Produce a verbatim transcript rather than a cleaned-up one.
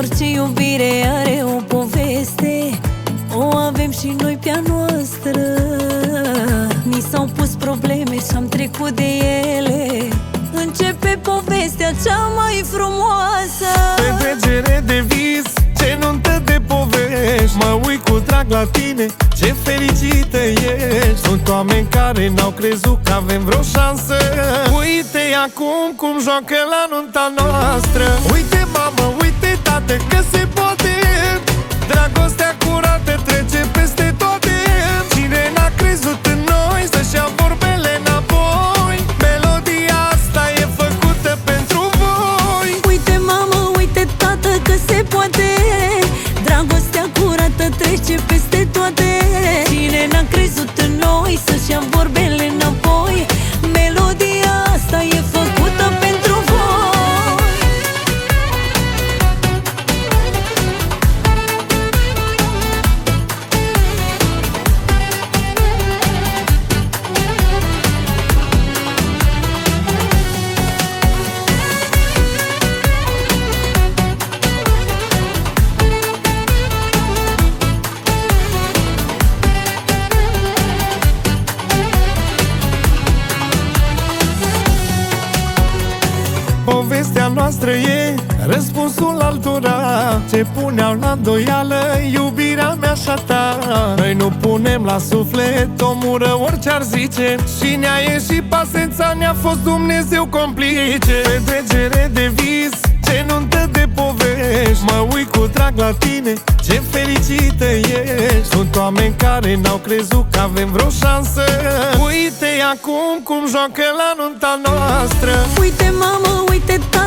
Orice iubire are o poveste, o avem și noi pe-a noastră. Ni s-au pus probleme și-am trecut de ele. Începe povestea cea mai frumoasă. Petrecere de vis, ce nuntă de povești. Mă uit cu drag la tine, ce fericită ești. Sunt oameni care n-au crezut că avem vreo șansă. Uite acum cum joacă la nunta noastră. Uite mamă, uite tată că se poate. Dragostea curată trece peste toate. Cine n-a crezut în noi să-și ia vorbele înapoi. Melodia asta e făcută pentru voi. Uite mamă, uite tată că se poate. Dragostea curată trece peste toate. Cine n-a crezut în noi să-și ia vorbele înapoi. Melodia asta e făcută pentru voi. Povestea noastră e răspunsul altora ce puneau la îndoială iubirea mea și a ta. Noi nu punem la suflet o mură orice-ar zice. Și ne-a ieșit pasența, ne-a fost Dumnezeu complice. Petrecere de vis, ce nuntă de povești. Mă uit cu drag la tine, ce fericită ești. Sunt oameni care n-au crezut că avem vreo șansă. Uite acum cum joacă la nunta noastră. Uite mamă, uite tată